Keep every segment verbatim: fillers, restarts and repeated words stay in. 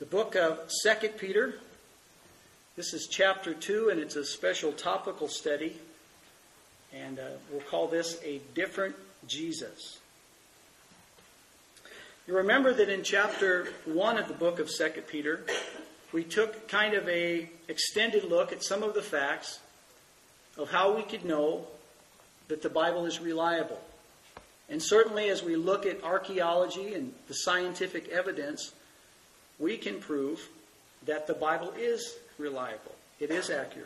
book of Second Peter. This is chapter two, and it's a special topical study. And uh, we'll call this A Different Jesus. You remember that in chapter one of the book of Second Peter, we took kind of a extended look at some of the facts of how we could know that the Bible is reliable. And certainly as we look at archaeology and the scientific evidence, we can prove that the Bible is reliable. It is accurate.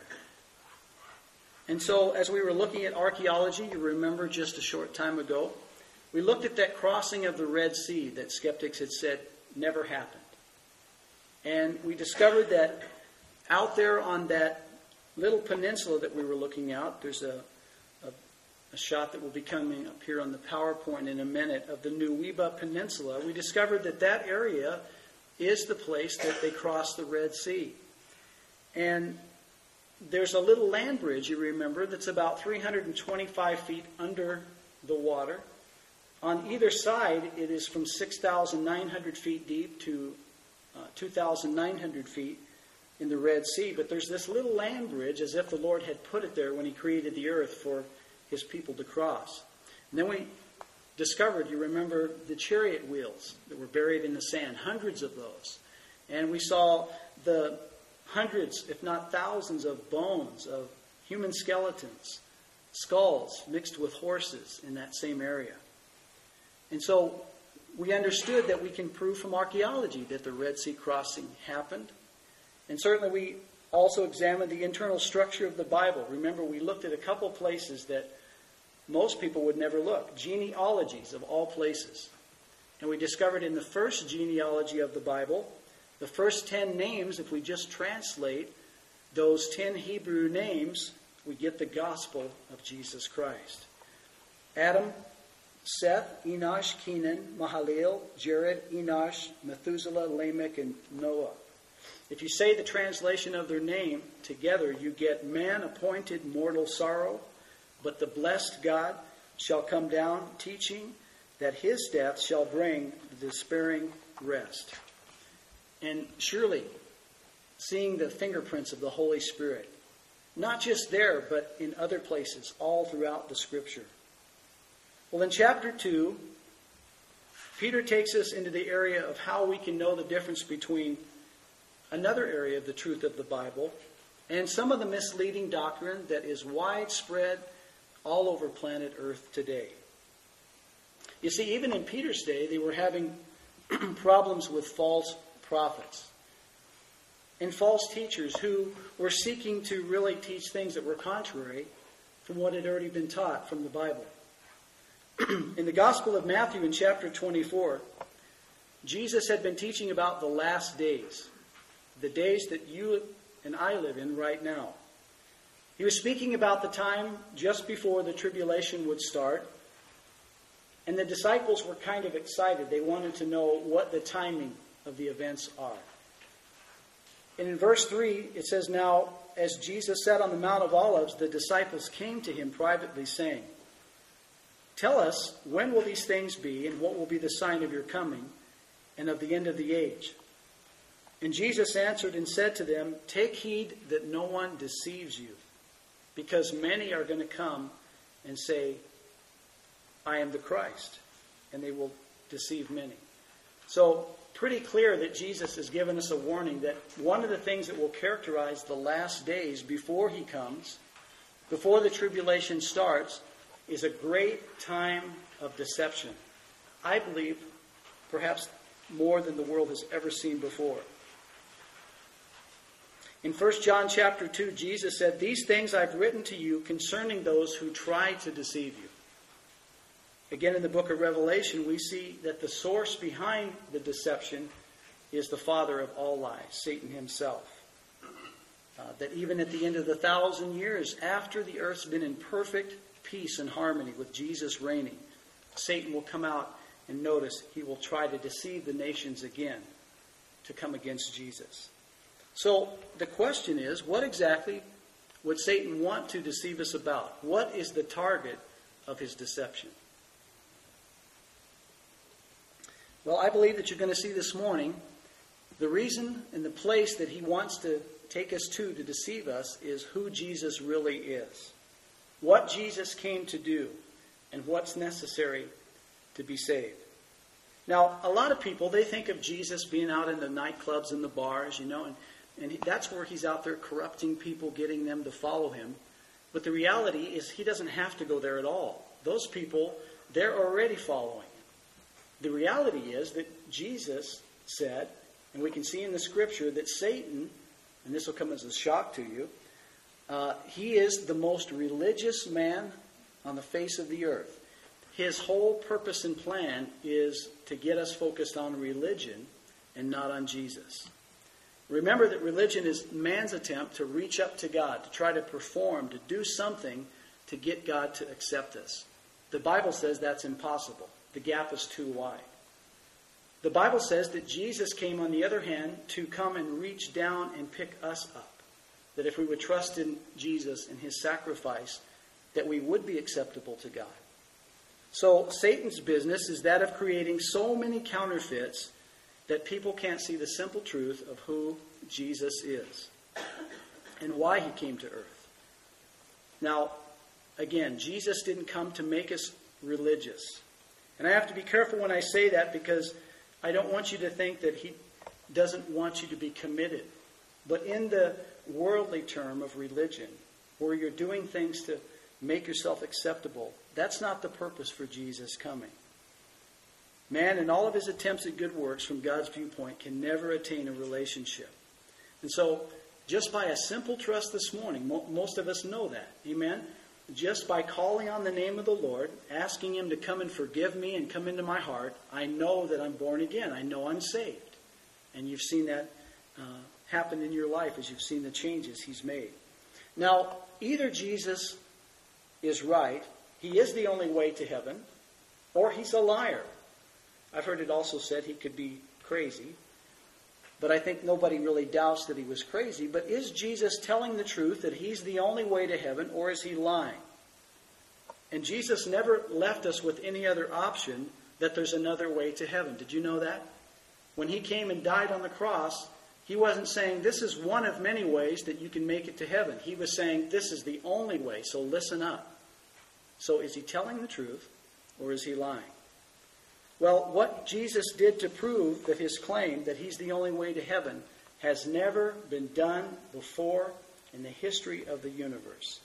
And so as we were looking at archaeology, you remember just a short time ago, we looked at that crossing of the Red Sea that skeptics had said never happened. And we discovered that out there on that little peninsula that we were looking at, there's a, a, a shot that will be coming up here on the PowerPoint in a minute of the Nuweiba Peninsula. We discovered that that area is the place that they crossed the Red Sea. And there's a little land bridge, you remember, that's about three hundred twenty-five feet under the water. On either side, it is from six thousand nine hundred feet deep to uh, two thousand nine hundred feet in the Red Sea. But there's this little land bridge, as if the Lord had put it there when he created the earth for his people to cross. And then we discovered, you remember, the chariot wheels that were buried in the sand, hundreds of those. And we saw the hundreds, if not thousands, of bones of human skeletons, skulls mixed with horses in that same area. And so we understood that we can prove from archaeology that the Red Sea crossing happened. And certainly we also examined the internal structure of the Bible. Remember, we looked at a couple places that most people would never look. Genealogies of all places. And we discovered in the first genealogy of the Bible, the first ten names, if we just translate those ten Hebrew names, we get the gospel of Jesus Christ. Adam, Seth, Enosh, Kenan, Mahalalel, Jared, Enosh, Methuselah, Lamech, and Noah. If you say the translation of their name together, you get man appointed mortal sorrow, but the blessed God shall come down, teaching that his death shall bring the despairing rest. And surely, seeing the fingerprints of the Holy Spirit, not just there, but in other places, all throughout the Scripture. Well, in chapter two, Peter takes us into the area of how we can know the difference between another area of the truth of the Bible and some of the misleading doctrine that is widespread all over planet Earth today. You see, even in Peter's day, they were having problems with false prophets and false teachers who were seeking to really teach things that were contrary from what had already been taught from the Bible. In the Gospel of Matthew in chapter twenty-four, Jesus had been teaching about the last days, the days that you and I live in right now. He was speaking about the time just before the tribulation would start, and the disciples were kind of excited. They wanted to know what the timing of the events are. And in verse three, it says, "Now, as Jesus sat on the Mount of Olives, the disciples came to him privately, saying, 'Tell us, when will these things be, and what will be the sign of your coming, and of the end of the age?' And Jesus answered and said to them, 'Take heed that no one deceives you, because many are going to come and say, I am the Christ,' and they will deceive many.'" So, pretty clear that Jesus has given us a warning that one of the things that will characterize the last days before he comes, before the tribulation starts, is a great time of deception. I believe perhaps more than the world has ever seen before. In First John chapter two, Jesus said, "These things I've written to you concerning those who try to deceive you." Again, in the book of Revelation, we see that the source behind the deception is the father of all lies, Satan himself. Uh, that even at the end of the thousand years, after the earth's been in perfect peace and harmony with Jesus reigning, Satan will come out and notice he will try to deceive the nations again to come against Jesus. So the question is, what exactly would Satan want to deceive us about? What is the target of his deception? Well, I believe that you're going to see this morning The reason and the place that he wants to take us to to deceive us is who Jesus really is. What Jesus came to do and what's necessary to be saved. Now, a lot of people, they think of Jesus being out in the nightclubs and the bars, you know, and, and he, that's where he's out there corrupting people, getting them to follow him. But the reality is he doesn't have to go there at all. Those people, they're already following him. The reality is that Jesus said, and we can see in the scripture that Satan, and this will come as a shock to you, uh, he is the most religious man on the face of the earth. His whole purpose and plan is to get us focused on religion and not on Jesus. Remember that religion is man's attempt to reach up to God, to try to perform, to do something to get God to accept us. The Bible says that's impossible. The gap is too wide. The Bible says that Jesus came, on the other hand, to come and reach down and pick us up. That if we would trust in Jesus and his sacrifice, that we would be acceptable to God. So Satan's business is that of creating so many counterfeits that people can't see the simple truth of who Jesus is and why he came to earth. Now, again, Jesus didn't come to make us religious. And I have to be careful when I say that, because I don't want you to think that he doesn't want you to be committed. But in the worldly term of religion, where you're doing things to make yourself acceptable, that's not the purpose for Jesus coming. Man, in all of his attempts at good works from God's viewpoint, can never attain a relationship. And so, just by a simple trust this morning, mo- most of us know that. Amen? Just by calling on the name of the Lord, asking him to come and forgive me and come into my heart, I know that I'm born again. I know I'm saved. And you've seen that uh, happen in your life as you've seen the changes he's made. Now, either Jesus is right, he is the only way to heaven, or he's a liar. I've heard it also said he could be crazy, but I think nobody really doubts that he was crazy. But is Jesus telling the truth that he's the only way to heaven, or is he lying? And Jesus never left us with any other option that there's another way to heaven. Did you know that? When he came and died on the cross, he wasn't saying this is one of many ways that you can make it to heaven. He was saying this is the only way, so listen up. So is he telling the truth, or is he lying? Well, what Jesus did to prove that his claim that he's the only way to heaven has never been done before in the history of the universe.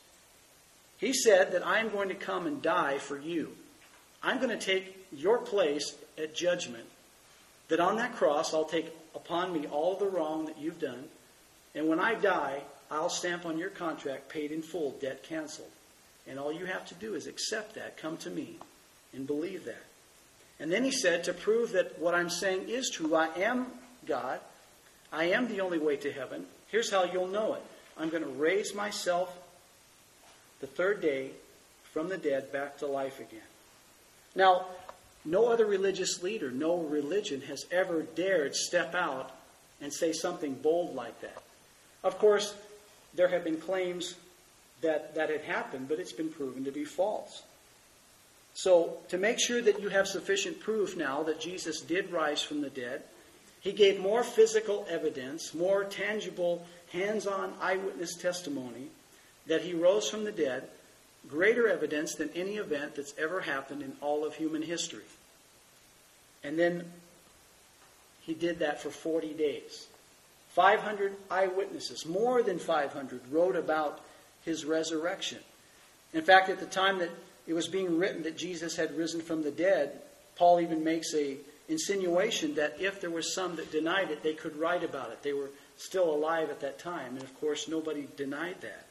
He said that I am going to come and die for you. I'm going to take your place at judgment. That on that cross I'll take upon me all the wrong that you've done. And when I die, I'll stamp on your contract, paid in full, debt canceled. And all you have to do is accept that, come to me, and believe that. And then he said, to prove that what I'm saying is true, I am God. I am the only way to heaven. Here's how you'll know it. I'm going to raise myself the third day from the dead back to life again. Now, no other religious leader, no religion has ever dared step out and say something bold like that. Of course, there have been claims that that had happened, but it's been proven to be false. So, to make sure that you have sufficient proof now that Jesus did rise from the dead, he gave more physical evidence, more tangible, hands-on eyewitness testimony that he rose from the dead, greater evidence than any event that's ever happened in all of human history. And then he did that for forty days. five hundred eyewitnesses, more than five hundred, wrote about his resurrection. In fact, at the time that it was being written that Jesus had risen from the dead, Paul even makes a insinuation that if there were some that denied it, they could write about it. They were still alive at that time. And of course, nobody denied that.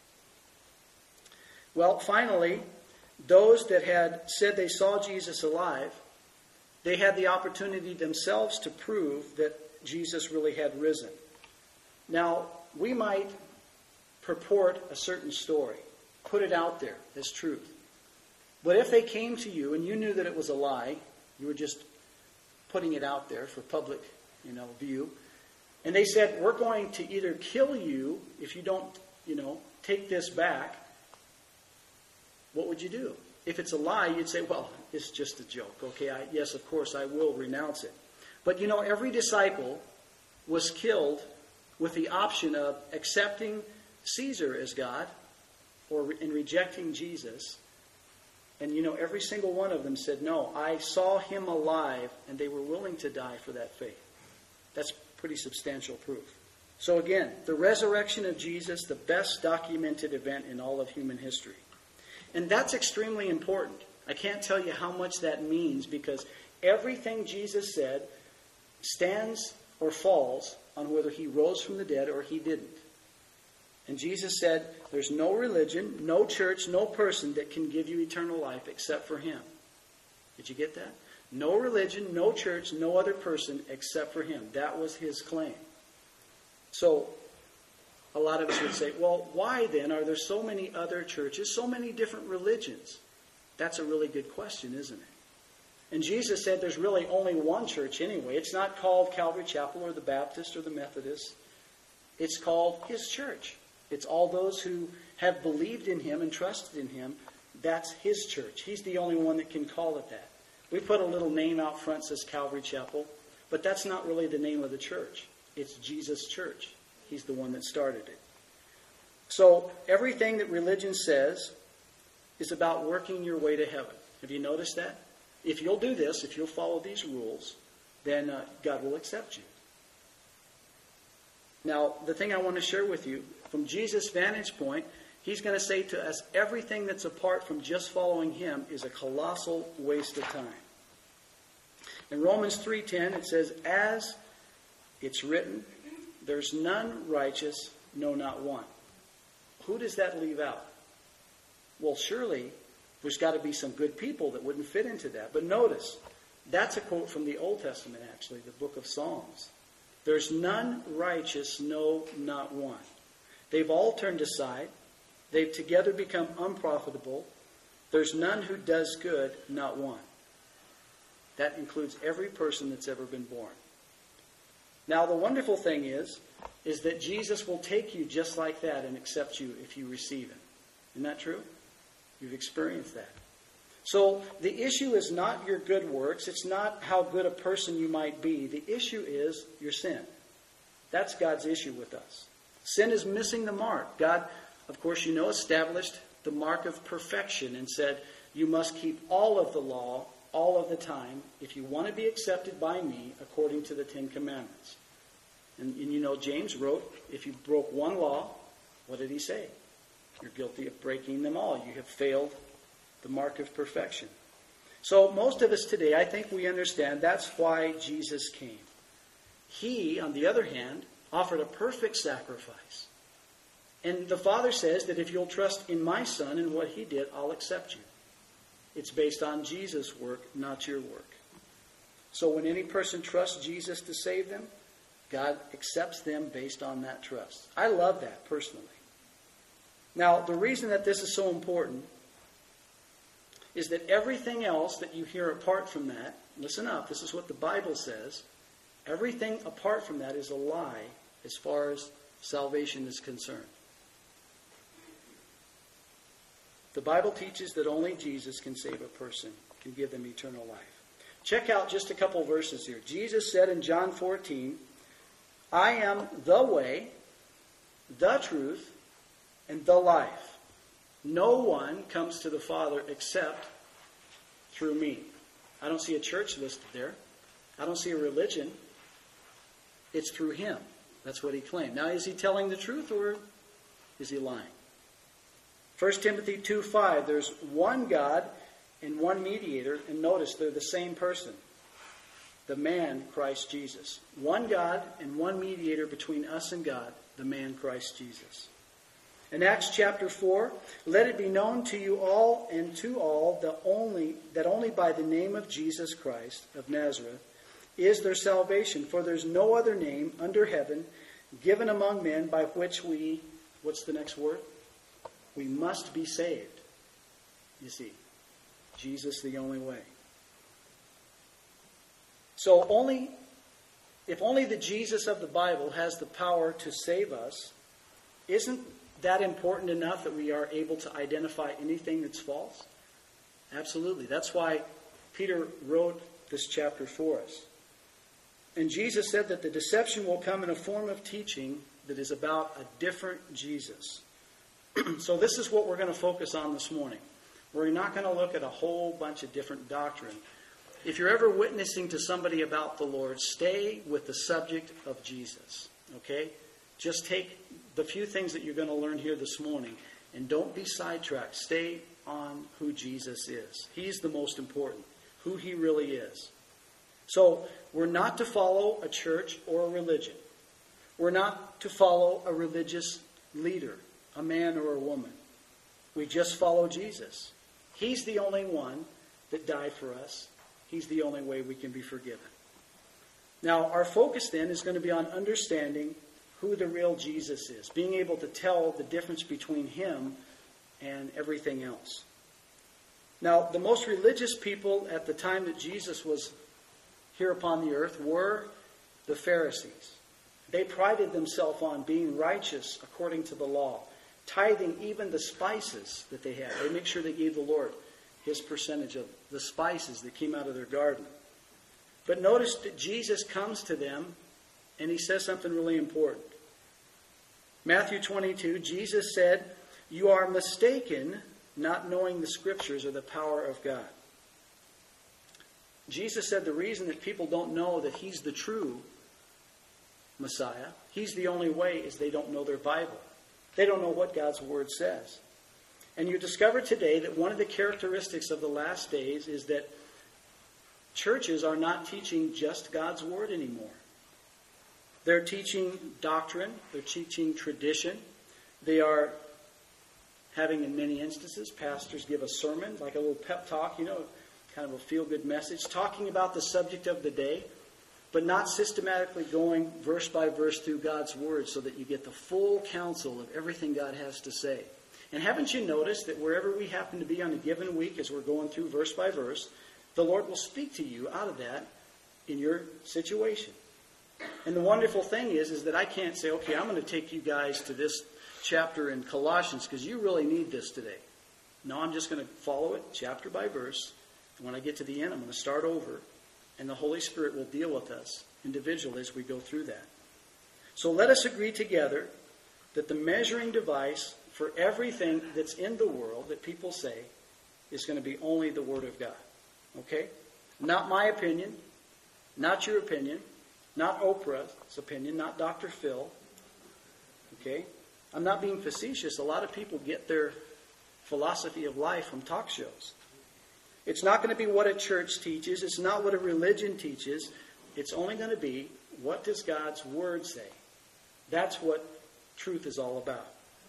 Well, finally, those that had said they saw Jesus alive, they had the opportunity themselves to prove that Jesus really had risen. Now, we might purport a certain story, put it out there as truth. But if they came to you and you knew that it was a lie, you were just putting it out there for public, you know, view, and they said, we're going to either kill you if you don't, you know, take this back, what would you do? If it's a lie, you'd say, well, it's just a joke. Okay, I, yes, of course, I will renounce it. But, you know, every disciple was killed with the option of accepting Caesar as God or in rejecting Jesus. And you know, every single one of them said, no, I saw him alive, and they were willing to die for that faith. That's pretty substantial proof. So again, the resurrection of Jesus, the best documented event in all of human history. And that's extremely important. I can't tell you how much that means, because everything Jesus said stands or falls on whether he rose from the dead or he didn't. And Jesus said, there's no religion, no church, no person that can give you eternal life except for him. Did you get that? No religion, no church, no other person except for him. That was his claim. So, a lot of us would say, well, why then are there so many other churches, so many different religions? That's a really good question, isn't it? And Jesus said there's really only one church anyway. It's not called Calvary Chapel or the Baptist or the Methodist. It's called his church. It's all those who have believed in him and trusted in him. That's his church. He's the only one that can call it that. We put a little name out front that says Calvary Chapel, but that's not really the name of the church. It's Jesus' church. He's the one that started it. So everything that religion says is about working your way to heaven. Have you noticed that? If you'll do this, if you'll follow these rules, then uh, God will accept you. Now, the thing I want to share with you, from Jesus' vantage point, he's going to say to us, everything that's apart from just following him is a colossal waste of time. In Romans three ten, it says, as it's written, there's none righteous, no, not one. Who does that leave out? Well, surely there's got to be some good people that wouldn't fit into that. But notice, that's a quote from the Old Testament, actually, the book of Psalms. There's none righteous, no, not one. They've all turned aside. They've together become unprofitable. There's none who does good, not one. That includes every person that's ever been born. Now, the wonderful thing is, is that Jesus will take you just like that and accept you if you receive him. Isn't that true? You've experienced that. So the issue is not your good works. It's not how good a person you might be. The issue is your sin. That's God's issue with us. Sin is missing the mark. God, of course, you know, established the mark of perfection and said, you must keep all of the law all of the time if you want to be accepted by me according to the Ten Commandments. And, and you know, James wrote, if you broke one law, what did he say? You're guilty of breaking them all. You have failed the mark of perfection. So most of us today, I think we understand that's why Jesus came. He, on the other hand, offered a perfect sacrifice. And the Father says that if you'll trust in my Son and what he did, I'll accept you. It's based on Jesus' work, not your work. So when any person trusts Jesus to save them, God accepts them based on that trust. I love that personally. Now, the reason that this is so important is that everything else that you hear apart from that, listen up, this is what the Bible says, everything apart from that is a lie as far as salvation is concerned. The Bible teaches that only Jesus can save a person, can give them eternal life. Check out just a couple verses here. Jesus said in John fourteen, I am the way, the truth, and the life. No one comes to the Father except through me. I don't see a church listed there. I don't see a religion. It's through him. That's what he claimed. Now, is he telling the truth or is he lying? First Timothy two five, there's one God and one mediator. And notice, they're the same person. The man, Christ Jesus. One God and one mediator between us and God. The man, Christ Jesus. In Acts chapter four, let it be known to you all and to all the only, that only by the name of Jesus Christ of Nazareth is there salvation. For there's no other name under heaven given among men by which we, what's the next word? We must be saved. You see, Jesus the only way. So only, if only the Jesus of the Bible has the power to save us, isn't that important enough that we are able to identify anything that's false? Absolutely. That's why Peter wrote this chapter for us. And Jesus said that the deception will come in a form of teaching that is about a different Jesus. So this is what we're going to focus on this morning. We're not going to look at a whole bunch of different doctrine. If you're ever witnessing to somebody about the Lord, stay with the subject of Jesus. Okay? Just take the few things that you're going to learn here this morning and don't be sidetracked. Stay on who Jesus is. He's the most important, who he really is. So, we're not to follow a church or a religion. We're not to follow a religious leader, a man or a woman. We just follow Jesus. He's the only one that died for us. He's the only way we can be forgiven. Now, our focus then is going to be on understanding who the real Jesus is, being able to tell the difference between him and everything else. Now, the most religious people at the time that Jesus was here upon the earth were the Pharisees. They prided themselves on being righteous according to the law, tithing even the spices that they had. They make sure they gave the Lord his percentage of the spices that came out of their garden. But notice that Jesus comes to them and he says something really important. Matthew twenty-two, Jesus said, "You are mistaken, not knowing the Scriptures or the power of God." Jesus said the reason that people don't know that he's the true Messiah, he's the only way, is they don't know their Bible. They don't know what God's Word says. And you discover today that one of the characteristics of the last days is that churches are not teaching just God's Word anymore. They're teaching doctrine. They're teaching tradition. They are having, in many instances, pastors give a sermon, like a little pep talk, you know, kind of a feel-good message, talking about the subject of the day, but not systematically going verse by verse through God's Word so that you get the full counsel of everything God has to say. And haven't you noticed that wherever we happen to be on a given week as we're going through verse by verse, the Lord will speak to you out of that in your situation. And the wonderful thing is, is that I can't say, okay, I'm going to take you guys to this chapter in Colossians because you really need this today. No, I'm just going to follow it chapter by verse. And when I get to the end, I'm going to start over. And the Holy Spirit will deal with us individually as we go through that. So let us agree together that the measuring device for everything that's in the world that people say is going to be only the Word of God. Okay? Not my opinion, not your opinion, not Oprah's opinion, not Doctor Phil. Okay? I'm not being facetious. A lot of people get their philosophy of life from talk shows. It's not going to be what a church teaches. It's not what a religion teaches. It's only going to be, what does God's Word say? That's what truth is all about.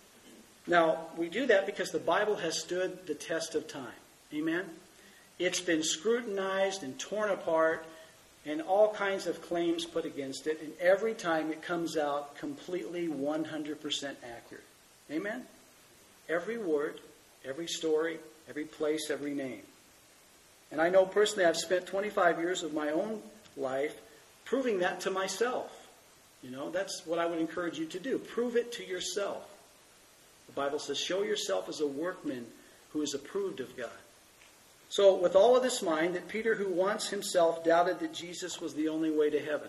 Now, we do that because the Bible has stood the test of time. Amen? It's been scrutinized and torn apart and all kinds of claims put against it. And every time it comes out completely one hundred percent accurate. Amen? Every word, every story, every place, every name. And I know personally I've spent twenty-five years of my own life proving that to myself. You know, that's what I would encourage you to do. Prove it to yourself. The Bible says, show yourself as a workman who is approved of God. So with all of this mind, that Peter, who once himself doubted that Jesus was the only way to heaven.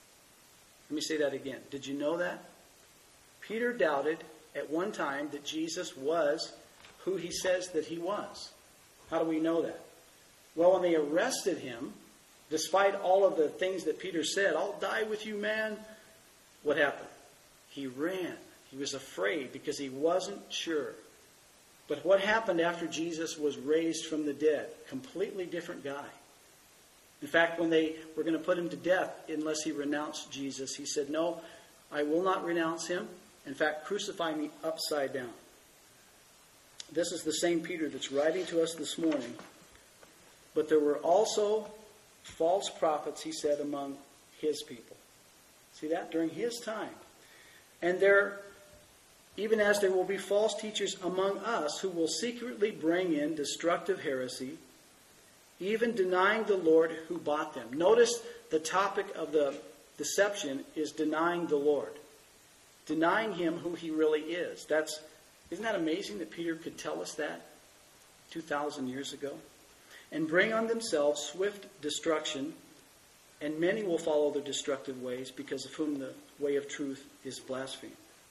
Let me say that again. Did you know that? Peter doubted at one time that Jesus was who he says that he was. How do we know that? Well, when they arrested him, despite all of the things that Peter said, "I'll die with you, man," what happened? He ran. He was afraid because he wasn't sure. But what happened after Jesus was raised from the dead? Completely different guy. In fact, when they were going to put him to death unless he renounced Jesus, he said, "No, I will not renounce him. In fact, crucify me upside down." This is the same Peter that's writing to us this morning. But there were also false prophets, he said, among his people. See that? During his time. And there, even as there will be false teachers among us who will secretly bring in destructive heresy, even denying the Lord who bought them. Notice the topic of the deception is denying the Lord. Denying him who he really is. That's, isn't that amazing that Peter could tell us that two thousand years ago? And bring on themselves swift destruction. and many will follow their destructive ways, because of whom the way of truth is blasphemed.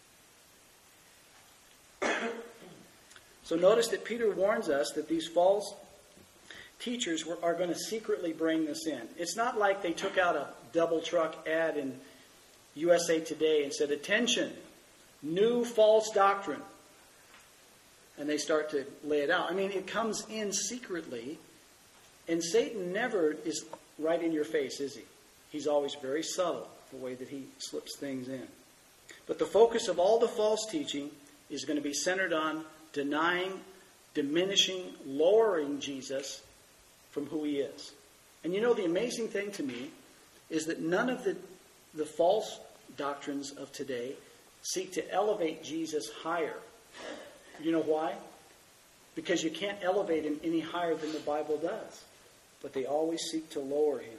So notice that Peter warns us that these false teachers were, are going to secretly bring this in. It's not like they took out a double truck ad in U S A Today and said, "Attention, new false doctrine." And they start to lay it out. I mean, it comes in secretly, and Satan never is right in your face, is he? He's always very subtle, the way that he slips things in. But the focus of all the false teaching is going to be centered on denying, diminishing, lowering Jesus from who he is. And you know, the amazing thing to me is that none of the, the false doctrines of today seek to elevate Jesus higher. You know why? Because you can't elevate him any higher than the Bible does. But they always seek to lower him.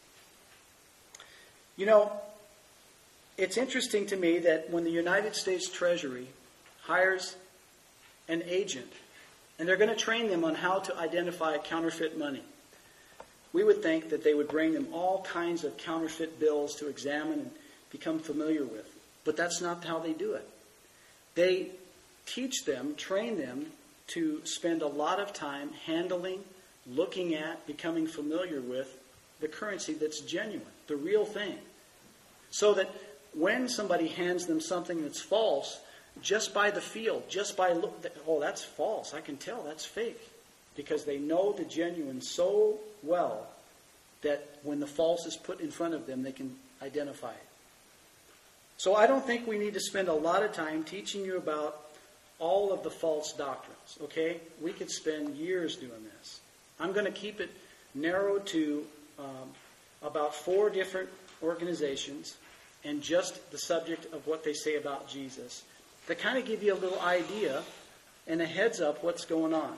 You know, it's interesting to me that when the United States Treasury hires an agent, and they're going to train them on how to identify counterfeit money, we would think that they would bring them all kinds of counterfeit bills to examine and become familiar with. But that's not how they do it. They teach them, train them to spend a lot of time handling, looking at, becoming familiar with the currency that's genuine, the real thing. So that when somebody hands them something that's false, just by the feel, just by look, oh, that's false. I can tell that's fake. Because they know the genuine so well that when the false is put in front of them, they can identify it. So I don't think we need to spend a lot of time teaching you about all of the false doctrines, okay? We could spend years doing this. I'm going to keep it narrowed to um, about four different organizations and just the subject of what they say about Jesus, to kind of give you a little idea and a heads up what's going on.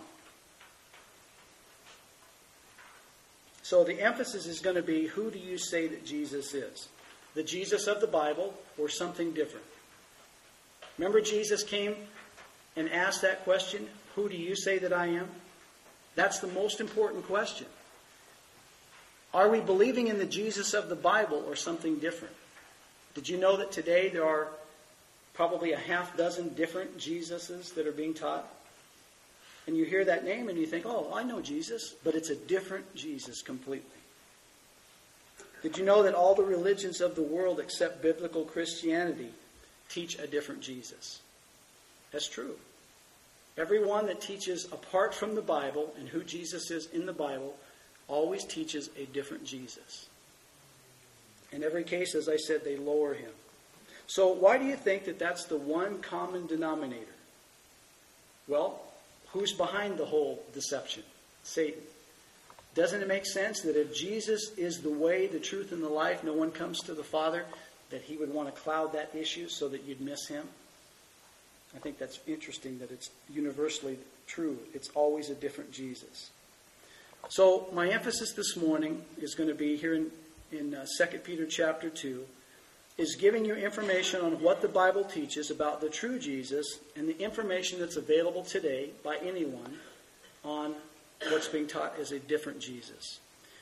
So the emphasis is going to be, who do you say that Jesus is? The Jesus of the Bible or something different? Remember, Jesus came and asked that question, who do you say that I am? That's the most important question. Are we believing in the Jesus of the Bible or something different? Did you know that today there are probably a half dozen different Jesuses that are being taught? And you hear that name and you think, oh, I know Jesus, but it's a different Jesus completely. Did you know that all the religions of the world except biblical Christianity teach a different Jesus? That's true. Everyone that teaches apart from the Bible and who Jesus is in the Bible always teaches a different Jesus. In every case, as I said, they lower him. So why do you think that that's the one common denominator? Well, who's behind the whole deception? Satan. Doesn't it make sense that if Jesus is the way, the truth, and the life, no one comes to the Father, that he would want to cloud that issue so that you'd miss him? I think that's interesting that it's universally true. It's always a different Jesus. So my emphasis this morning is going to be here in, in uh, Second Peter chapter two, is giving you information on what the Bible teaches about the true Jesus and the information that's available today by anyone on what's being taught as a different Jesus.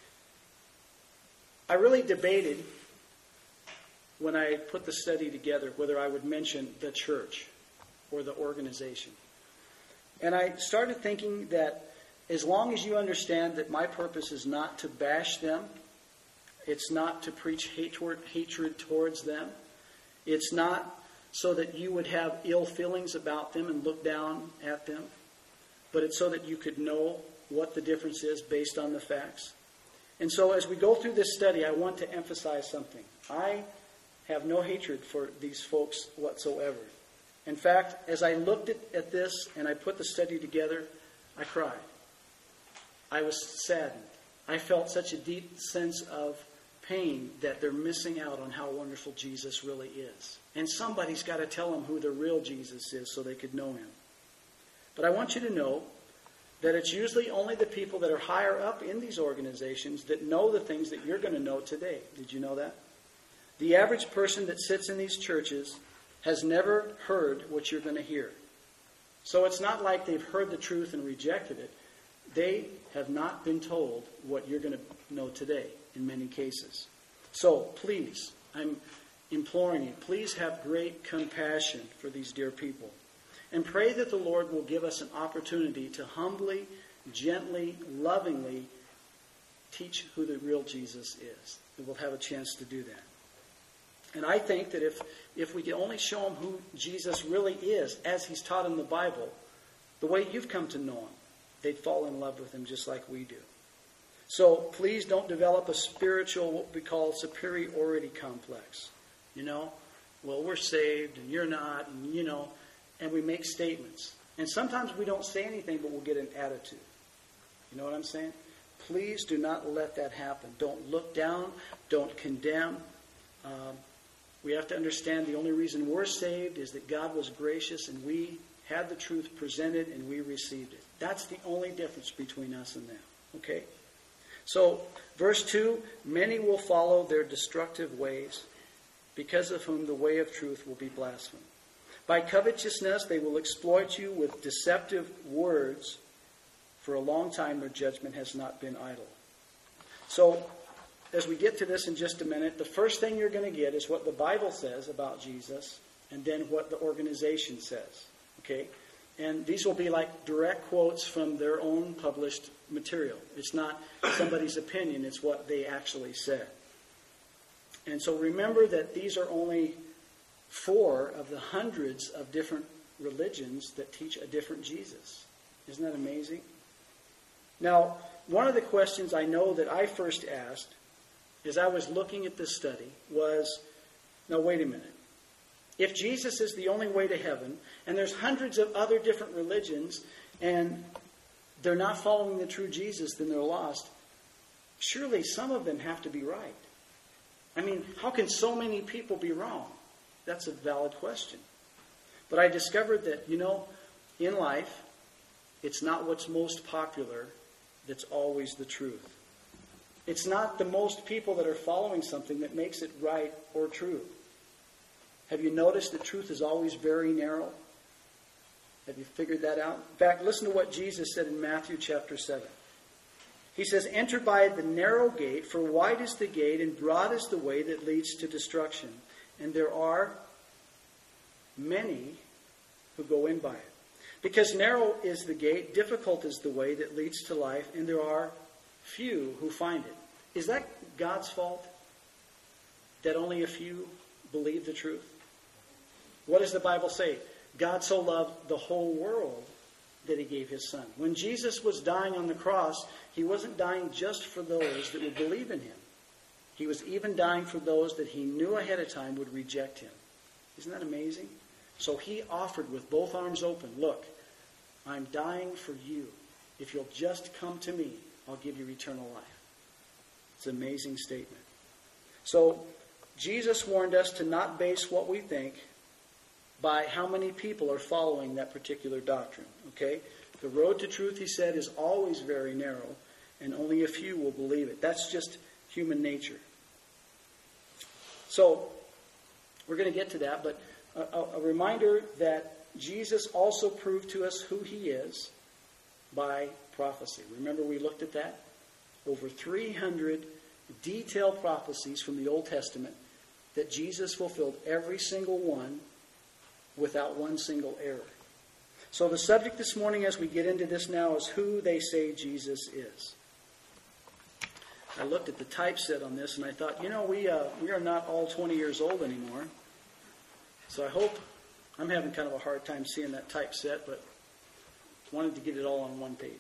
I really debated when I put the study together whether I would mention the church or the organization. And I started thinking that as long as you understand that my purpose is not to bash them, it's not to preach hatred, hatred towards them, it's not so that you would have ill feelings about them and look down at them, but it's so that you could know what the difference is based on the facts. And so as we go through this study, I want to emphasize something. I have no hatred for these folks whatsoever. In fact, as I looked at, at this and I put the study together, I cried. I was saddened. I felt such a deep sense of pain that they're missing out on how wonderful Jesus really is. And somebody's got to tell them who the real Jesus is so they could know him. But I want you to know that it's usually only the people that are higher up in these organizations that know the things that you're going to know today. Did you know that? The average person that sits in these churches has never heard what you're going to hear. So it's not like they've heard the truth and rejected it. They have not been told what you're going to know today in many cases. So please, I'm imploring you, please have great compassion for these dear people. And pray that the Lord will give us an opportunity to humbly, gently, lovingly teach who the real Jesus is. And we'll have a chance to do that. And I think that if, if we can only show them who Jesus really is, as he's taught in the Bible, the way you've come to know him, they'd fall in love with him just like we do. So please don't develop a spiritual, what we call superiority complex. You know, well, we're saved and you're not, and you know, and we make statements. And sometimes we don't say anything, but we'll get an attitude. You know what I'm saying? Please do not let that happen. Don't look down. Don't condemn. Um, we have to understand the only reason we're saved is that God was gracious and we had the truth presented and we received it. That's the only difference between us and them. Okay? So, verse two, many will follow their destructive ways, because of whom the way of truth will be blasphemed. By covetousness they will exploit you with deceptive words. For a long time their judgment has not been idle. So, as we get to this in just a minute, the first thing you're going to get is what the Bible says about Jesus, and then what the organization says. Okay? And these will be like direct quotes from their own published material. It's not somebody's opinion, it's what they actually said. And so remember that these are only four of the hundreds of different religions that teach a different Jesus. Isn't that amazing? Now, one of the questions I know that I first asked as I was looking at this study was, now wait a minute. If Jesus is the only way to heaven, and there's hundreds of other different religions, and they're not following the true Jesus, then they're lost, surely some of them have to be right. I mean, how can so many people be wrong? That's a valid question. But I discovered that, you know, in life, it's not what's most popular that's always the truth. It's not the most people that are following something that makes it right or true. Have you noticed that truth is always very narrow? Have you figured that out? In fact, listen to what Jesus said in Matthew chapter seven. He says, enter by the narrow gate, for wide is the gate and broad is the way that leads to destruction. And there are many who go in by it. Because narrow is the gate, difficult is the way that leads to life, and there are few who find it. Is that God's fault? That only a few believe the truth? What does the Bible say? God so loved the whole world that he gave his son. When Jesus was dying on the cross, he wasn't dying just for those that would believe in him. He was even dying for those that he knew ahead of time would reject him. Isn't that amazing? So he offered with both arms open, look, I'm dying for you. If you'll just come to me, I'll give you eternal life. It's an amazing statement. So Jesus warned us to not base what we think by how many people are following that particular doctrine. Okay? The road to truth, he said, is always very narrow, and only a few will believe it. That's just human nature. So, we're going to get to that, but a, a reminder that Jesus also proved to us who he is by prophecy. Remember we looked at that? Over three hundred detailed prophecies from the Old Testament that Jesus fulfilled every single one without one single error. So the subject this morning as we get into this now is who they say Jesus is. I looked at the typeset on this and I thought, you know, we uh, we are not all twenty years old anymore. So I hope, I'm having kind of a hard time seeing that typeset, but wanted to get it all on one page.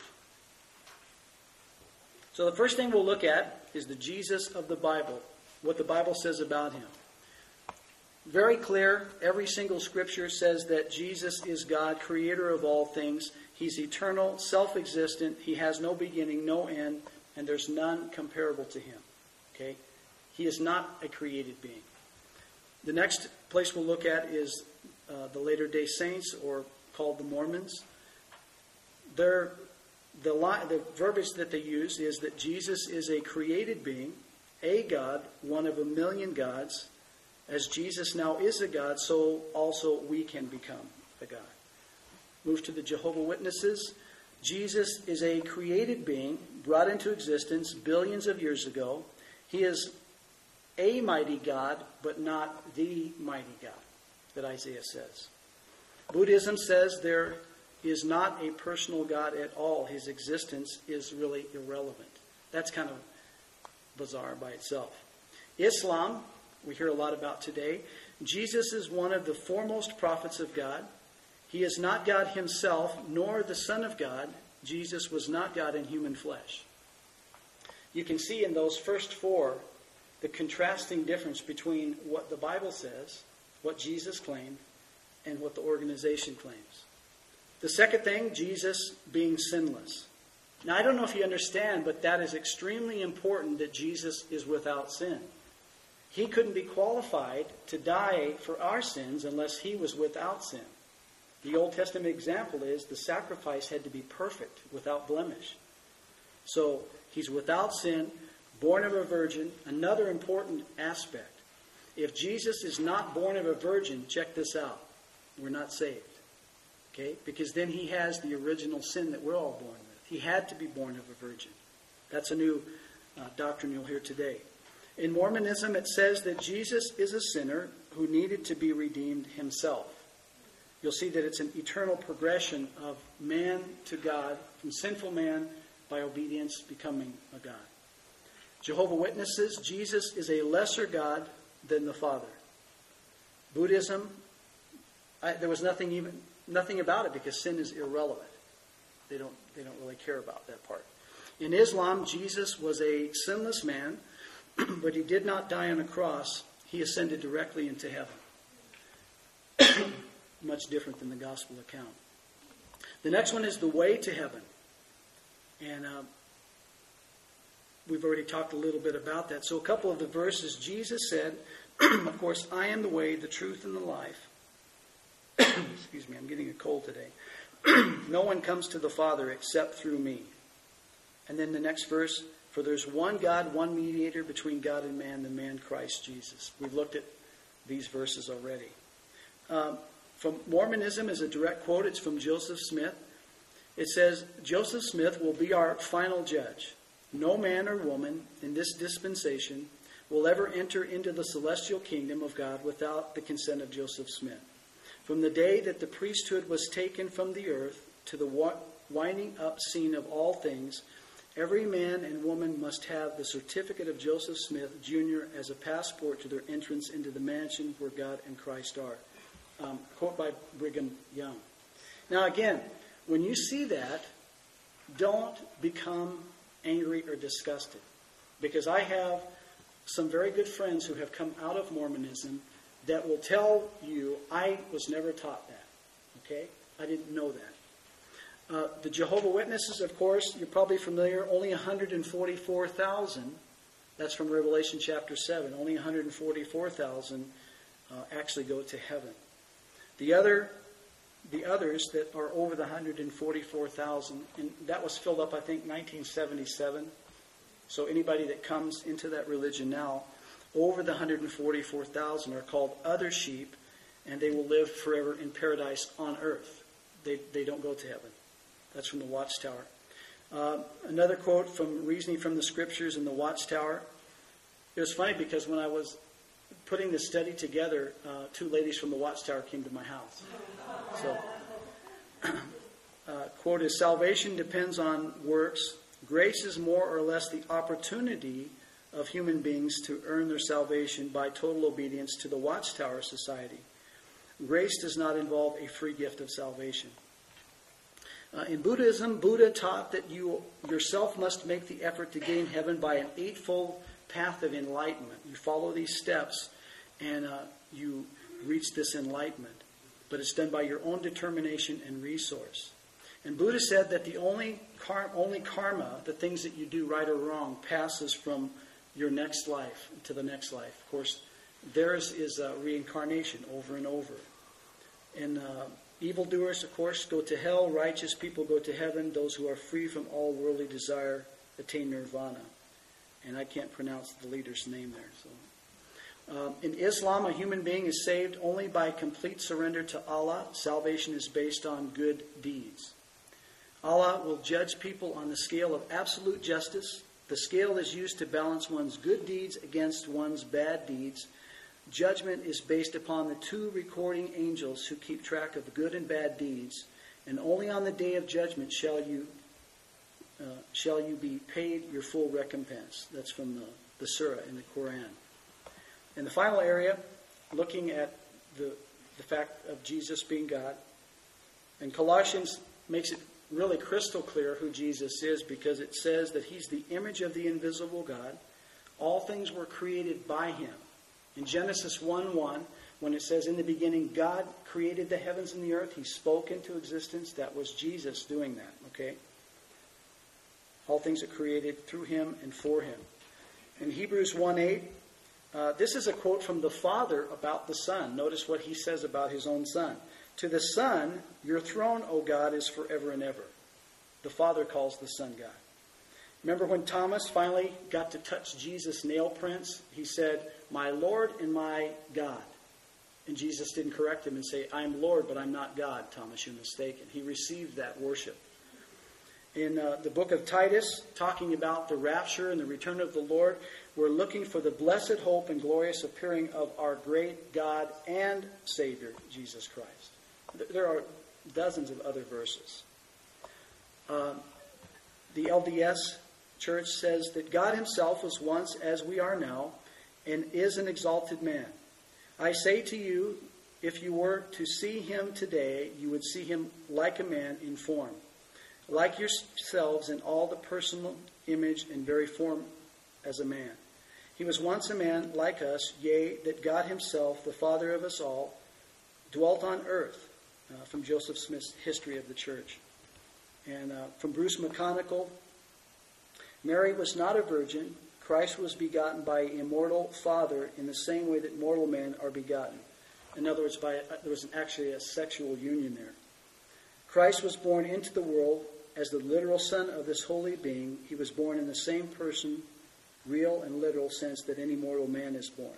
So the first thing we'll look at is the Jesus of the Bible, what the Bible says about him. Very clear, every single scripture says that Jesus is God, creator of all things. He's eternal, self-existent. He has no beginning, no end, and there's none comparable to him. Okay? He is not a created being. The next place we'll look at is uh, the Latter-day Saints, or called the Mormons. Their, the, li- the verbiage that they use is that Jesus is a created being, a God, one of a million gods. As Jesus now is a God, so also we can become a God. Move to the Jehovah's Witnesses. Jesus is a created being brought into existence billions of years ago. He is a mighty God, but not the mighty God, that Isaiah says. Buddhism says there is not a personal God at all. His existence is really irrelevant. That's kind of bizarre by itself. Islam, we hear a lot about today. Jesus is one of the foremost prophets of God. He is not God himself, nor the Son of God. Jesus was not God in human flesh. You can see in those first four the contrasting difference between what the Bible says, what Jesus claimed, and what the organization claims. The second thing, Jesus being sinless. Now, I don't know if you understand, but that is extremely important that Jesus is without sin. He couldn't be qualified to die for our sins unless he was without sin. The Old Testament example is the sacrifice had to be perfect, without blemish. So, he's without sin, born of a virgin. Another important aspect. If Jesus is not born of a virgin, check this out. We're not saved. Okay? Because then he has the original sin that we're all born with. He had to be born of a virgin. That's a new uh, doctrine you'll hear today. In Mormonism, it says that Jesus is a sinner who needed to be redeemed himself. You'll see that it's an eternal progression of man to God, from sinful man by obedience becoming a God. Jehovah's Witnesses, Jesus is a lesser God than the Father. Buddhism, I, there was nothing even nothing about it because sin is irrelevant. They don't they don't really care about that part. In Islam, Jesus was a sinless man, but he did not die on a cross. He ascended directly into heaven. Much different than the gospel account. The next one is the way to heaven. And uh, we've already talked a little bit about that. So a couple of the verses, Jesus said, of course, I am the way, the truth, and the life. Excuse me, I'm getting a cold today. No one comes to the Father except through me. And then the next verse, for there's one God, one mediator between God and man, the man Christ Jesus. We've looked at these verses already. Um, from Mormonism is a direct quote. It's from Joseph Smith. It says, Joseph Smith will be our final judge. No man or woman in this dispensation will ever enter into the celestial kingdom of God without the consent of Joseph Smith. From the day that the priesthood was taken from the earth to the winding up scene of all things, every man and woman must have the certificate of Joseph Smith, Junior as a passport to their entrance into the mansion where God and Christ are. Um, quote by Brigham Young. Now again, when you see that, don't become angry or disgusted. Because I have some very good friends who have come out of Mormonism that will tell you, I was never taught that. Okay? I didn't know that. Uh, the Jehovah's Witnesses, of course, you're probably familiar, only one hundred forty-four thousand. That's from Revelation chapter seven. Only one hundred forty-four thousand uh, actually go to heaven. The other, the others that are over the one hundred forty-four thousand, and that was filled up, I think, nineteen seventy-seven. So anybody that comes into that religion now, over the one hundred forty-four thousand are called other sheep, and they will live forever in paradise on earth. They they don't go to heaven. That's from the Watchtower. Uh, another quote from Reasoning from the Scriptures in the Watchtower. It was funny because when I was putting the study together, uh, two ladies from the Watchtower came to my house. So, uh, quote is, salvation depends on works. Grace is more or less the opportunity of human beings to earn their salvation by total obedience to the Watchtower Society. Grace does not involve a free gift of salvation. Uh, in Buddhism, Buddha taught that you yourself must make the effort to gain heaven by an eightfold path of enlightenment. You follow these steps and uh, you reach this enlightenment. But it's done by your own determination and resource. And Buddha said that the only, kar- only karma, the things that you do right or wrong, passes from your next life to the next life. Of course, theirs is uh, reincarnation over and over. And uh, evildoers, of course, go to hell. Righteous people go to heaven. Those who are free from all worldly desire attain nirvana. And I can't pronounce the leader's name there. So, um, in Islam, a human being is saved only by complete surrender to Allah. Salvation is based on good deeds. Allah will judge people on the scale of absolute justice, The scale is used to balance one's good deeds against one's bad deeds. Judgment is based upon the two recording angels who keep track of good and bad deeds, and only on the day of judgment shall you uh, shall you be paid your full recompense. That's from the, the surah in the Quran. In the final area, looking at the, the fact of Jesus being God, and Colossians makes it really crystal clear who Jesus is, because it says that he's the image of the invisible God. All things were created by him. In Genesis one one, when it says, in the beginning, God created the heavens and the earth, he spoke into existence, that was Jesus doing that, okay? All things are created through him and for him. In Hebrews one eight, uh, this is a quote from the Father about the Son. Notice what he says about his own Son. To the Son, your throne, O God, is forever and ever. The Father calls the Son God. Remember when Thomas finally got to touch Jesus' nail prints? He said, my Lord and my God. And Jesus didn't correct him and say, I'm Lord, but I'm not God. Thomas, you're mistaken. He received that worship. In uh, the book of Titus, talking about the rapture and the return of the Lord, we're looking for the blessed hope and glorious appearing of our great God and Savior, Jesus Christ. There are dozens of other verses. Uh, the L D S Church says that God himself was once as we are now and is an exalted man. I say to you, if you were to see him today, you would see him like a man in form, like yourselves in all the personal image and very form as a man. He was once a man like us, yea, that God himself, the Father of us all, dwelt on earth. Uh, from Joseph Smith's History of the Church. And uh, from Bruce McConnell, Mary was not a virgin. Christ was begotten by an immortal Father in the same way that mortal men are begotten. In other words, by, uh, there was actually a sexual union there. Christ was born into the world as the literal Son of this holy being. He was born in the same person, real and literal sense that any mortal man is born.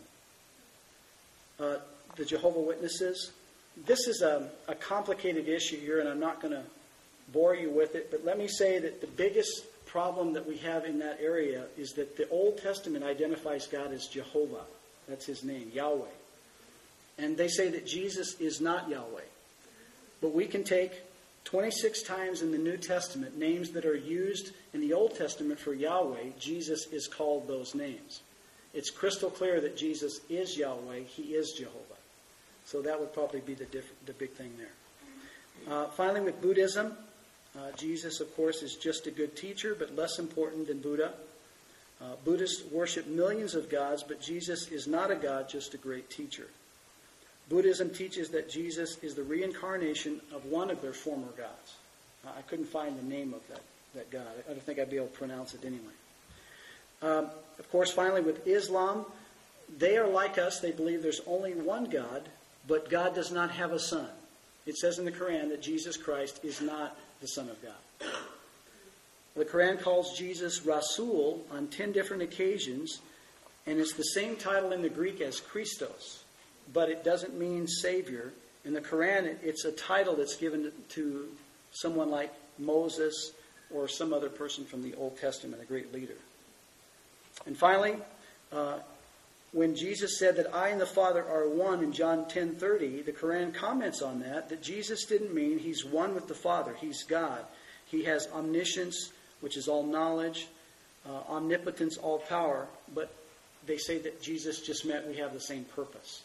Uh, the Jehovah's Witnesses, this is a, a complicated issue here, and I'm not going to bore you with it, but let me say that the biggest problem that we have in that area is that the Old Testament identifies God as Jehovah. That's his name, Yahweh. And they say that Jesus is not Yahweh. But we can take twenty-six times in the New Testament names that are used in the Old Testament for Yahweh. Jesus is called those names. It's crystal clear that Jesus is Yahweh. He is Jehovah. So that would probably be the, diff- the big thing there. Uh, finally, with Buddhism, uh, Jesus, of course, is just a good teacher, but less important than Buddha. Uh, Buddhists worship millions of gods, but Jesus is not a god, just a great teacher. Buddhism teaches that Jesus is the reincarnation of one of their former gods. Uh, I couldn't find the name of that, that god. I don't think I'd be able to pronounce it anyway. Um, of course, finally, with Islam, they are like us. They believe there's only one God, but God does not have a son. It says in the Quran that Jesus Christ is not the Son of God. The Quran calls Jesus Rasul on ten different occasions, and it's the same title in the Greek as Christos, but it doesn't mean Savior. In the Quran, it's a title that's given to someone like Moses or some other person from the Old Testament, a great leader. And finally, uh, when Jesus said that I and the Father are one in John ten thirty, the Quran comments on that, that Jesus didn't mean he's one with the Father. He's God. He has omniscience, which is all knowledge, uh, omnipotence, all power, but they say that Jesus just meant we have the same purpose.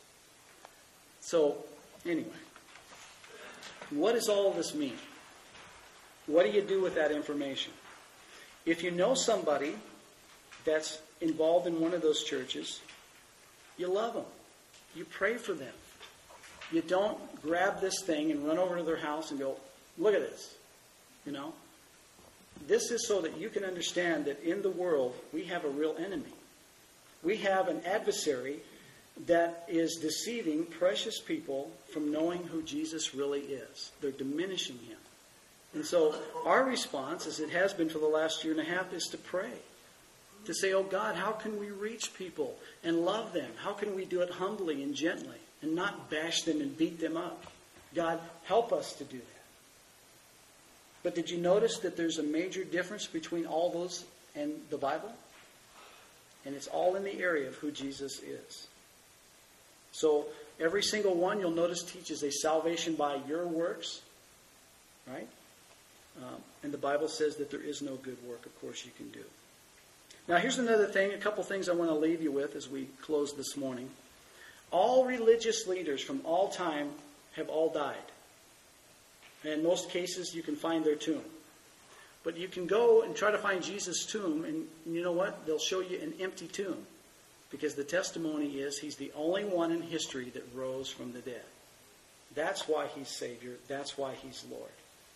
So, anyway, what does all of this mean? What do you do with that information? If you know somebody that's involved in one of those churches, you love them. You pray for them. You don't grab this thing and run over to their house and go, look at this. You know? This is so that you can understand that in the world, we have a real enemy. We have an adversary that is deceiving precious people from knowing who Jesus really is. They're diminishing him. And so our response, as it has been for the last year and a half, is to pray. To say, oh God, how can we reach people and love them? How can we do it humbly and gently and not bash them and beat them up? God, help us to do that. But did you notice that there's a major difference between all those and the Bible. And it's all in the area of who Jesus is. So every single one, you'll notice, teaches a salvation by your works. Right? Um, and the Bible says that there is no good work, of course, you can do. Now, here's another thing, a couple things I want to leave you with as we close this morning. All religious leaders from all time have all died. And in most cases, you can find their tomb. But you can go and try to find Jesus' tomb, and you know what? They'll show you an empty tomb. Because the testimony is he's the only one in history that rose from the dead. That's why he's Savior. That's why he's Lord.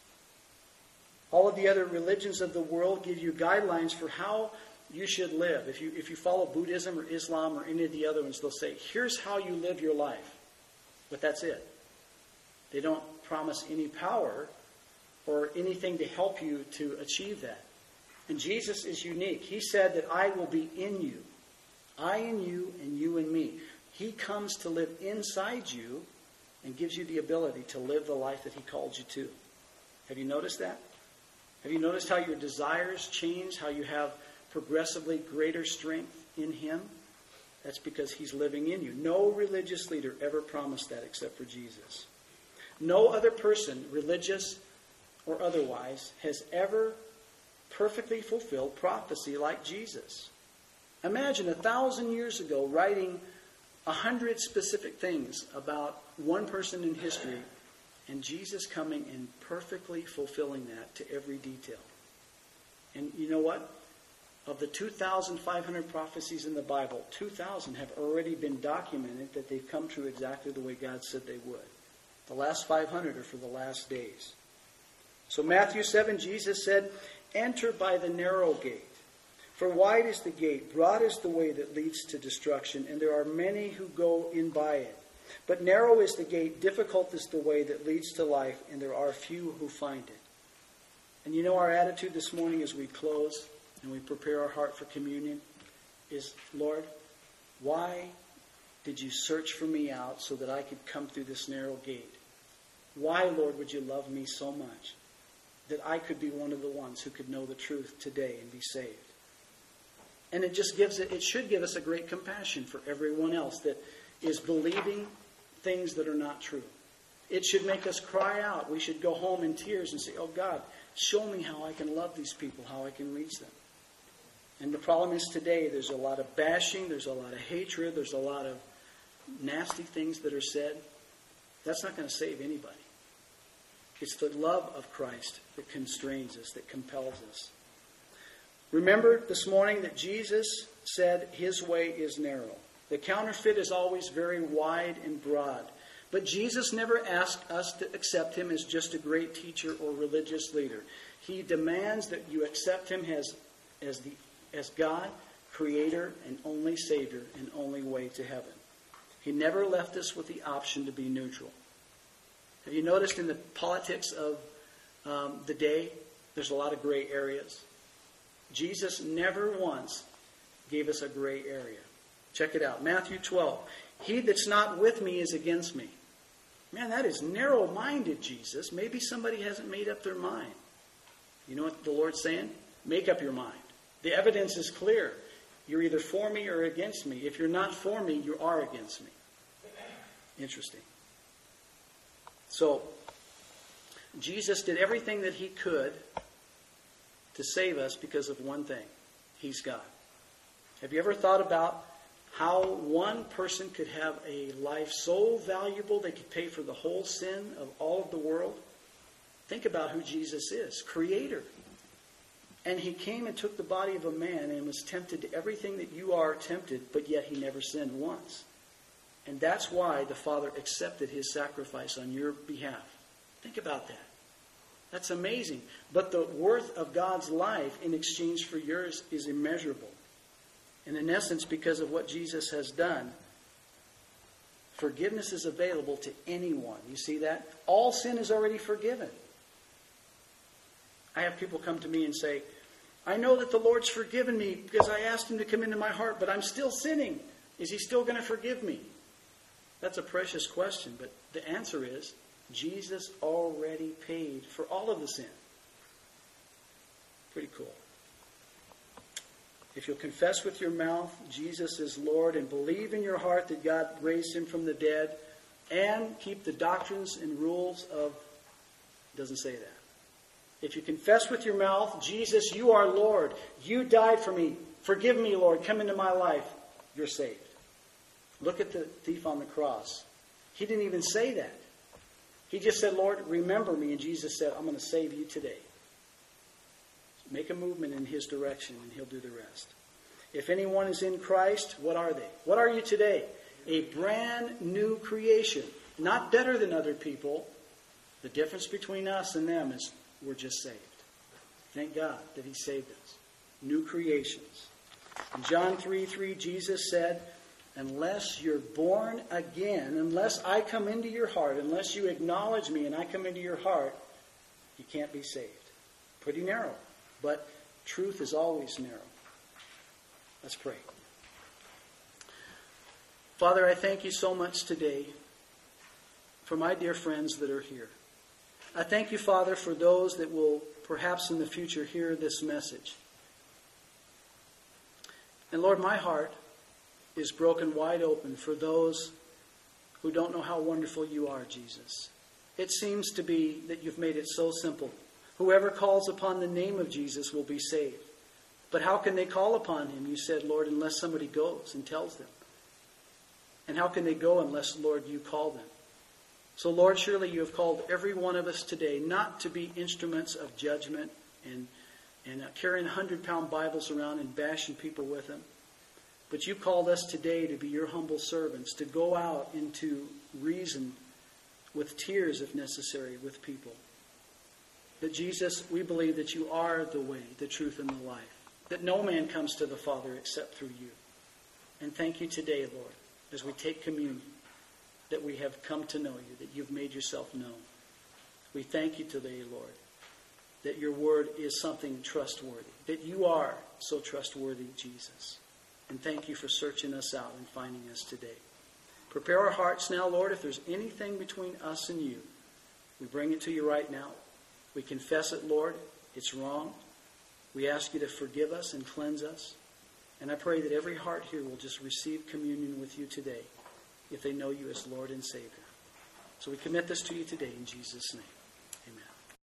All of the other religions of the world give you guidelines for how you should live. If you if you follow Buddhism or Islam or any of the other ones, they'll say, here's how you live your life. But that's it. They don't promise any power or anything to help you to achieve that. And Jesus is unique. He said that I will be in you. I in you and you in me. He comes to live inside you and gives you the ability to live the life that he called you to. Have you noticed that? Have you noticed how your desires change, how you have progressively greater strength in him? That's because he's living in you. No religious leader ever promised that except for Jesus. No other person, religious or otherwise, has ever perfectly fulfilled prophecy like Jesus. Imagine a thousand years ago writing a hundred specific things about one person in history, and Jesus coming and perfectly fulfilling that to every detail. And you know what? Of the two thousand five hundred prophecies in the Bible, two thousand have already been documented that they've come true exactly the way God said they would. The last five hundred are for the last days. So Matthew seven, Jesus said, enter by the narrow gate. For wide is the gate, broad is the way that leads to destruction, and there are many who go in by it. But narrow is the gate, difficult is the way that leads to life, and there are few who find it. And you know our attitude this morning as we close and we prepare our heart for communion is, Lord, why did you search for me out so that I could come through this narrow gate? Why, Lord, would you love me so much that I could be one of the ones who could know the truth today and be saved? And it just gives it, it should give us a great compassion for everyone else that is believing things that are not true. It should make us cry out. We should go home in tears and say, oh God, show me how I can love these people, how I can reach them. And the problem is today there's a lot of bashing, there's a lot of hatred, there's a lot of nasty things that are said. That's not going to save anybody. It's the love of Christ that constrains us, that compels us. Remember this morning that Jesus said his way is narrow. The counterfeit is always very wide and broad. But Jesus never asked us to accept him as just a great teacher or religious leader. He demands that you accept him as, as, the, as God, Creator, and only Savior, and only way to heaven. He never left us with the option to be neutral. Have you noticed in the politics of um, the day, there's a lot of gray areas? Jesus never once gave us a gray area. Check it out. Matthew twelve. He that's not with me is against me. Man, that is narrow-minded, Jesus. Maybe somebody hasn't made up their mind. You know what the Lord's saying? Make up your mind. The evidence is clear. You're either for me or against me. If you're not for me, you are against me. Interesting. So, Jesus did everything that he could to save us because of one thing. He's God. Have you ever thought about how one person could have a life so valuable they could pay for the whole sin of all of the world? Think about who Jesus is. Creator. And he came and took the body of a man and was tempted to everything that you are tempted, but yet he never sinned once. And that's why the Father accepted his sacrifice on your behalf. Think about that. That's amazing. But the worth of God's life in exchange for yours is immeasurable. And in essence, because of what Jesus has done, forgiveness is available to anyone. You see that? All sin is already forgiven. I have people come to me and say, I know that the Lord's forgiven me because I asked him to come into my heart, but I'm still sinning. Is he still going to forgive me? That's a precious question, but the answer is Jesus already paid for all of the sin. Pretty cool. If you'll confess with your mouth Jesus is Lord and believe in your heart that God raised him from the dead and keep the doctrines and rules of, it doesn't say that. If you confess with your mouth, Jesus, you are Lord. You died for me. Forgive me, Lord. Come into my life. You're saved. Look at the thief on the cross. He didn't even say that. He just said, Lord, remember me. And Jesus said, I'm going to save you today. Make a movement in his direction and he'll do the rest. If anyone is in Christ, what are they? What are you today? A brand new creation. Not better than other people. The difference between us and them is we're just saved. Thank God that he saved us. New creations. In John three three, Jesus said, unless you're born again, unless I come into your heart, unless you acknowledge me and I come into your heart, you can't be saved. Pretty narrow. But truth is always narrow. Let's pray. Father, I thank you so much today for my dear friends that are here. I thank you, Father, for those that will perhaps in the future hear this message. And Lord, my heart is broken wide open for those who don't know how wonderful you are, Jesus. It seems to be that you've made it so simple. Whoever calls upon the name of Jesus will be saved. But how can they call upon him? You said, Lord, unless somebody goes and tells them. And how can they go unless, Lord, you call them? So, Lord, surely you have called every one of us today not to be instruments of judgment and, and uh, carrying hundred-pound Bibles around and bashing people with them. But you called us today to be your humble servants, to go out into reason with tears, if necessary, with people. That, Jesus, we believe that you are the way, the truth, and the life. That no man comes to the Father except through you. And thank you today, Lord, as we take communion, that we have come to know you, that you've made yourself known. We thank you today, Lord, that your word is something trustworthy, that you are so trustworthy, Jesus. And thank you for searching us out and finding us today. Prepare our hearts now, Lord, if there's anything between us and you. We bring it to you right now. We confess it, Lord. It's wrong. We ask you to forgive us and cleanse us. And I pray that every heart here will just receive communion with you today if they know you as Lord and Savior. So we commit this to you today in Jesus' name.